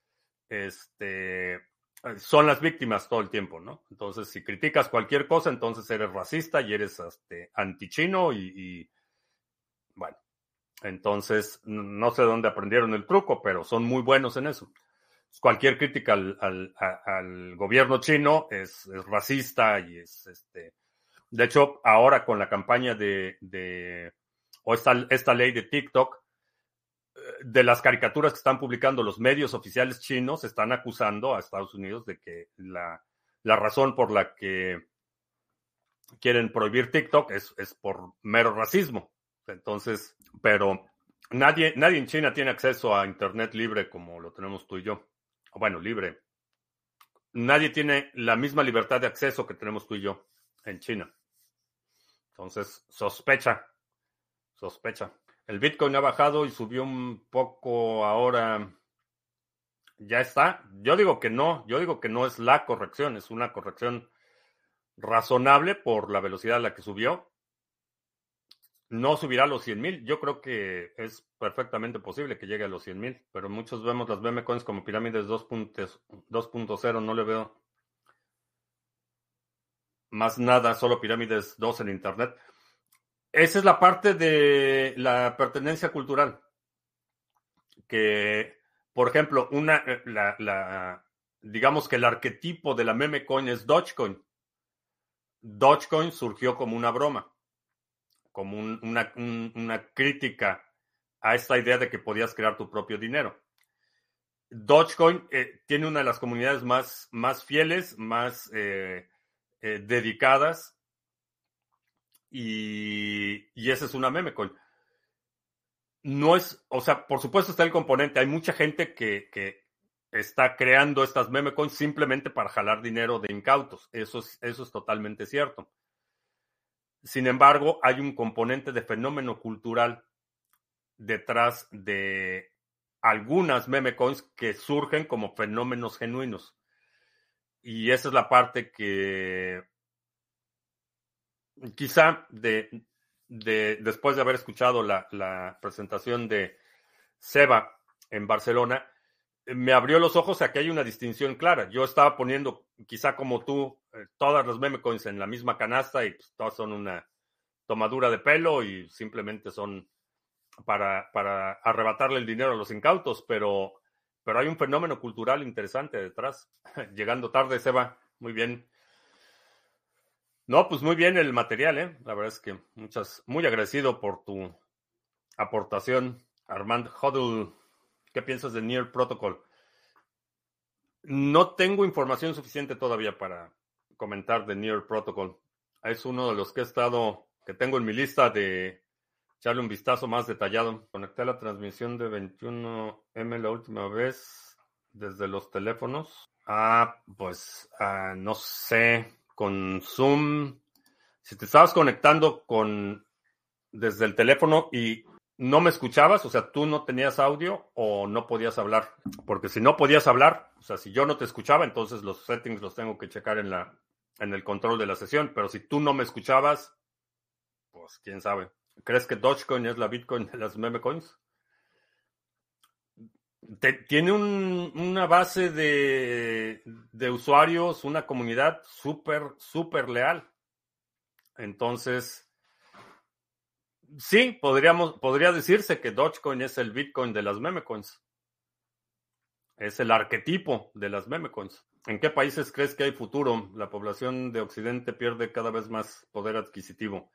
son las víctimas todo el tiempo, ¿no? Entonces, si criticas cualquier cosa, entonces eres racista y eres antichino y bueno, entonces no sé dónde aprendieron el truco, pero son muy buenos en eso. cualquier crítica al gobierno chino es racista y de hecho, ahora con la campaña o esta ley de TikTok, de las caricaturas que están publicando los medios oficiales chinos, están acusando a Estados Unidos de que la razón por la que quieren prohibir TikTok es por mero racismo. Entonces, pero nadie en China tiene acceso a Internet libre como lo tenemos tú y yo. Bueno, libre. Nadie tiene la misma libertad de acceso que tenemos tú y yo en China. Entonces, sospecha. El Bitcoin ha bajado y subió un poco ahora. Ya está. Yo digo que no es la corrección, es una corrección razonable por la velocidad a la que subió. No subirá a los 100,000. Yo creo que es perfectamente posible que llegue a los 100,000, pero muchos vemos las meme coins como pirámides 2.0. No le veo más nada, solo pirámides 2 en Internet. Esa es la parte de la pertenencia cultural. Que, por ejemplo, digamos que el arquetipo de la meme coin es Dogecoin. Dogecoin surgió como una broma, como una crítica a esta idea de que podías crear tu propio dinero. Dogecoin tiene una de las comunidades más fieles, más dedicadas, y esa es una meme coin. No es, o sea, por supuesto está el componente, hay mucha gente que está creando estas meme coins simplemente para jalar dinero de incautos. Eso es totalmente cierto. Sin embargo, hay un componente de fenómeno cultural detrás de algunas meme coins que surgen como fenómenos genuinos. Y esa es la parte que quizá después de haber escuchado la presentación de Seba en Barcelona, me abrió los ojos a que hay una distinción clara. Yo estaba poniendo, quizá como tú, todas las meme coins en la misma canasta y pues, todas son una tomadura de pelo y simplemente son para arrebatarle el dinero a los incautos, pero hay un fenómeno cultural interesante detrás. Llegando tarde, Seba, muy bien. No, pues muy bien el material, ¿eh? La verdad es que muy agradecido por tu aportación. Armand Hodl, ¿qué piensas de Near Protocol? No tengo información suficiente todavía para comentar de Near Protocol. Es uno de los que tengo en mi lista de echarle un vistazo más detallado. Conecté la transmisión de 21M la última vez desde los teléfonos. Pues no sé, con Zoom. Si te estabas conectando desde el teléfono y no me escuchabas, o sea, tú no tenías audio o no podías hablar. Porque si no podías hablar, o sea, si yo no te escuchaba, entonces los settings los tengo que checar en el control de la sesión. Pero si tú no me escuchabas, pues quién sabe. ¿Crees que Dogecoin es la Bitcoin de las meme coins? Tiene una base de usuarios, una comunidad súper leal. Entonces, sí, podría decirse que Dogecoin es el Bitcoin de las meme coins. Es el arquetipo de las meme coins. ¿En qué países crees que hay futuro? La población de Occidente pierde cada vez más poder adquisitivo.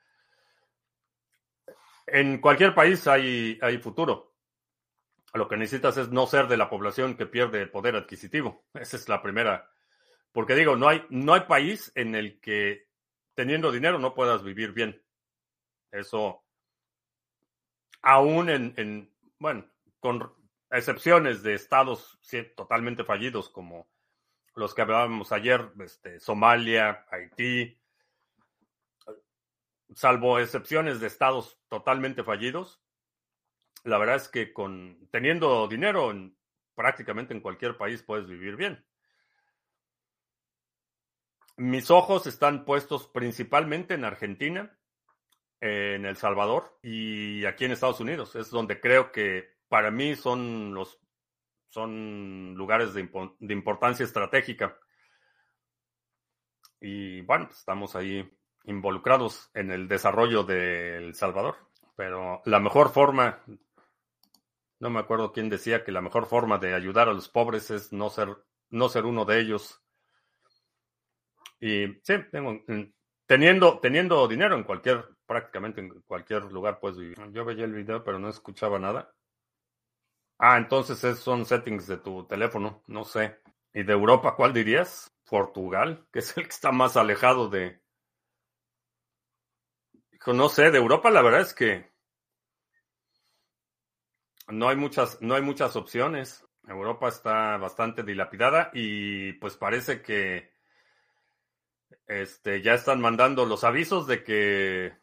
En cualquier país hay futuro. Lo que necesitas es no ser de la población que pierde poder adquisitivo. Esa es la primera. Porque digo, no hay país en el que teniendo dinero no puedas vivir bien. Eso, aún bueno, con excepciones de estados totalmente fallidos como los que hablábamos ayer, Somalia, Haití, salvo excepciones de estados totalmente fallidos, la verdad es que teniendo dinero prácticamente en cualquier país puedes vivir bien. Mis ojos están puestos principalmente en Argentina, en El Salvador y aquí en Estados Unidos. Es donde creo que para mí son lugares de importancia estratégica. Y bueno, pues estamos ahí involucrados en el desarrollo de El Salvador. Pero la mejor forma No me acuerdo quién decía que la mejor forma de ayudar a los pobres es no ser uno de ellos. Y sí, teniendo dinero prácticamente en cualquier lugar, pues vivir. Yo veía el video, pero no escuchaba nada. Ah, entonces son settings de tu teléfono, no sé. ¿Y de Europa cuál dirías? Portugal, que es el que está más alejado de... Hijo, no sé, de Europa la verdad es que no hay muchas opciones. Europa está bastante dilapidada y pues parece que ya están mandando los avisos de que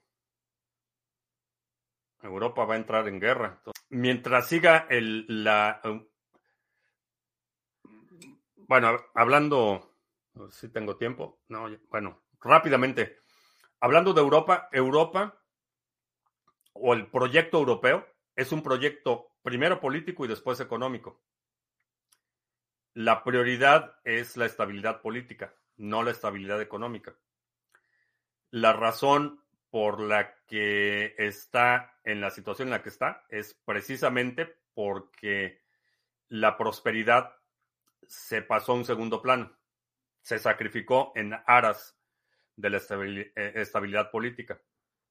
Europa va a entrar en guerra. Entonces, mientras siga bueno, hablando, no sé si tengo tiempo. No, bueno, rápidamente. Hablando de Europa, Europa o el proyecto europeo es un proyecto primero político y después económico. La prioridad es la estabilidad política, no la estabilidad económica. La razón por la que está en la situación en la que está es precisamente porque la prosperidad se pasó a un segundo plano, se sacrificó en aras de la estabilidad política.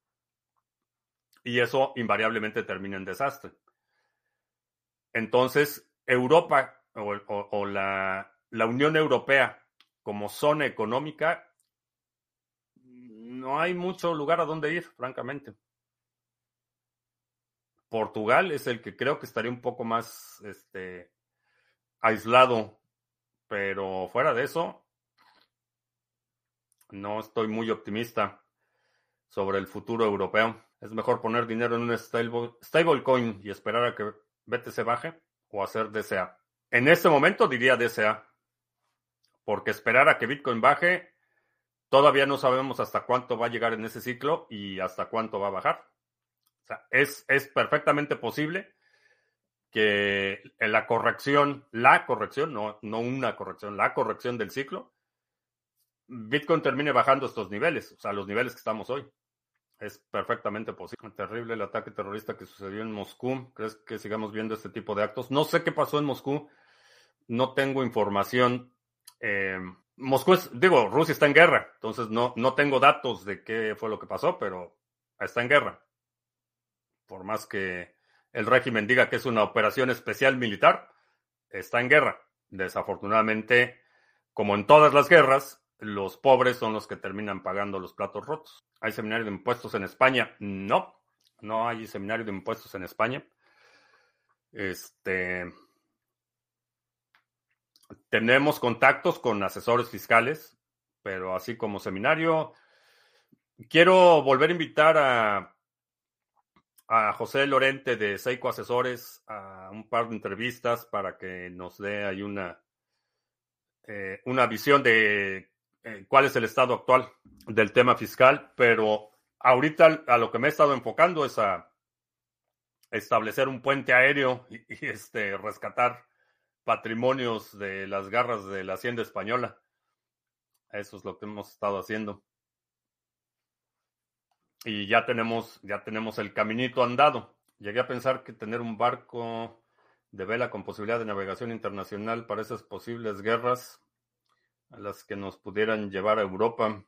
Y eso invariablemente termina en desastre. Entonces, Europa o la Unión Europea como zona económica, no hay mucho lugar a donde ir, francamente. Portugal es el que creo que estaría un poco más aislado, pero fuera de eso, no estoy muy optimista sobre el futuro europeo. Es mejor poner dinero en un stablecoin y esperar a que BTC baje o hacer DCA. En este momento diría DCA, porque esperar a que Bitcoin baje, todavía no sabemos hasta cuánto va a llegar en ese ciclo y hasta cuánto va a bajar. O sea, es perfectamente posible que en la corrección, no una corrección, la corrección del ciclo, Bitcoin termine bajando estos niveles, o sea, los niveles que estamos hoy. Es perfectamente posible. Terrible el ataque terrorista que sucedió en Moscú. ¿Crees que sigamos viendo este tipo de actos? No sé qué pasó en Moscú. No tengo información. Rusia está en guerra, entonces no tengo datos de qué fue lo que pasó, pero está en guerra. Por más que el régimen diga que es una operación especial militar, está en guerra. Desafortunadamente, como en todas las guerras, los pobres son los que terminan pagando los platos rotos. ¿Hay seminario de impuestos en España? No, no hay seminario de impuestos en España. Tenemos contactos con asesores fiscales, pero así como seminario, quiero volver a invitar a José Lorente de Seiko Asesores a un par de entrevistas para que nos dé ahí una visión de cuál es el estado actual del tema fiscal, pero ahorita a lo que me he estado enfocando es a establecer un puente aéreo y rescatar patrimonios de las garras de la hacienda española. Eso es lo que hemos estado haciendo. Y ya tenemos el caminito andado. Llegué a pensar que tener un barco de vela con posibilidad de navegación internacional para esas posibles guerras a las que nos pudieran llevar a Europa,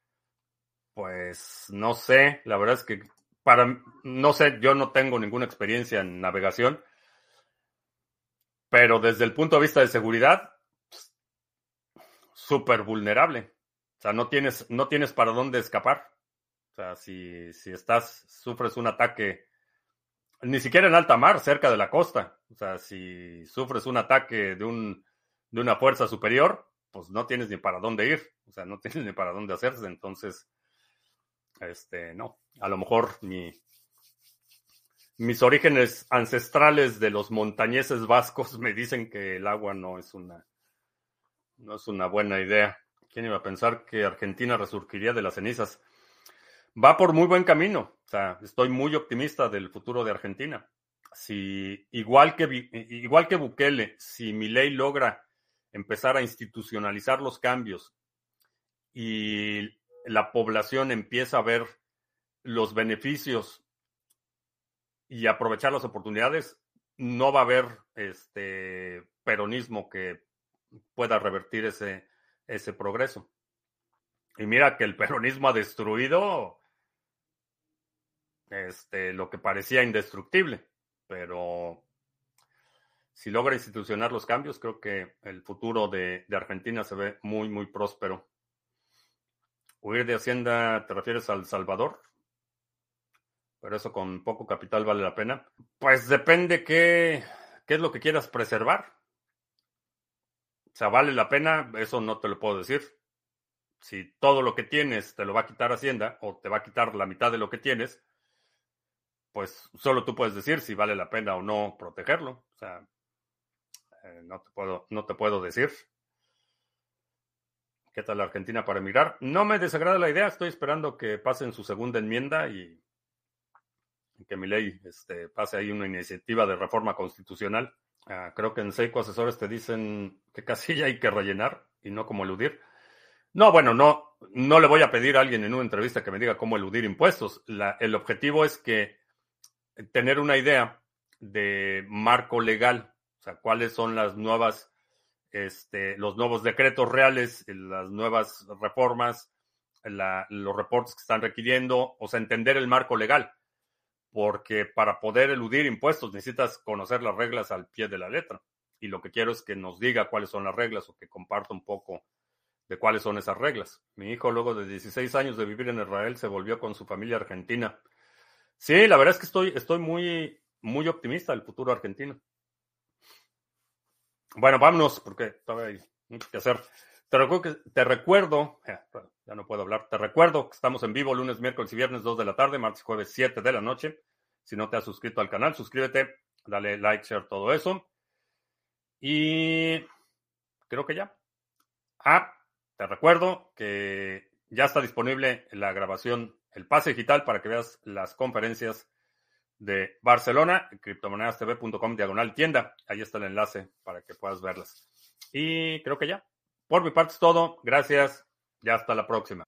pues no sé, la verdad es que no sé, yo no tengo ninguna experiencia en navegación, pero desde el punto de vista de seguridad, súper vulnerable. O sea, no tienes para dónde escapar. O sea, si sufres un ataque, ni siquiera en alta mar, cerca de la costa. O sea, si sufres un ataque de una fuerza superior, pues no tienes ni para dónde ir. O sea, no tienes ni para dónde hacerse. Entonces, no. A lo mejor mis orígenes ancestrales de los montañeses vascos me dicen que el agua no es una buena idea. ¿Quién iba a pensar que Argentina resurgiría de las cenizas? Va por muy buen camino. O sea, estoy muy optimista del futuro de Argentina. Si, igual que Bukele, si Milei logra empezar a institucionalizar los cambios y la población empieza a ver los beneficios y aprovechar las oportunidades, no va a haber peronismo que pueda revertir ese progreso. Y mira que el peronismo ha destruido lo que parecía indestructible, pero si logra institucionar los cambios, creo que el futuro de Argentina se ve muy, muy próspero. Huir de Hacienda, ¿te refieres a El Salvador? Pero eso con poco capital vale la pena. Pues depende qué es lo que quieras preservar. O sea, ¿vale la pena? Eso no te lo puedo decir. Si todo lo que tienes te lo va a quitar Hacienda o te va a quitar la mitad de lo que tienes, pues solo tú puedes decir si vale la pena o no protegerlo. O sea, no te puedo decir. ¿Qué tal la Argentina para emigrar? No me desagrada la idea. Estoy esperando que pasen su segunda enmienda y que Milei pase ahí una iniciativa de reforma constitucional. Creo que en Seiko Asesores te dicen que casilla hay que rellenar y no cómo eludir. No, bueno, no le voy a pedir a alguien en una entrevista que me diga cómo eludir impuestos. El objetivo es que tener una idea de marco legal, o sea, cuáles son las nuevas, los nuevos decretos reales, las nuevas reformas, los reportes que están requiriendo, o sea, entender el marco legal, porque para poder eludir impuestos necesitas conocer las reglas al pie de la letra. Y lo que quiero es que nos diga cuáles son las reglas o que comparta un poco de cuáles son esas reglas. Mi hijo, luego de 16 años de vivir en Israel, se volvió con su familia argentina. Sí, la verdad es que estoy muy, muy optimista del futuro argentino. Bueno, vámonos, porque todavía hay mucho que hacer. Te recuerdo, ya no puedo hablar, te recuerdo que estamos en vivo lunes, miércoles y viernes 2 de la tarde, martes y jueves 7 de la noche. Si no te has suscrito al canal, suscríbete, dale like, share, todo eso. Y creo que ya. Te recuerdo que ya está disponible la grabación, el pase digital para que veas las conferencias de Barcelona, criptomonedastv.com/tienda. Ahí está el enlace para que puedas verlas. Y creo que ya. Por mi parte es todo. Gracias. Ya hasta la próxima.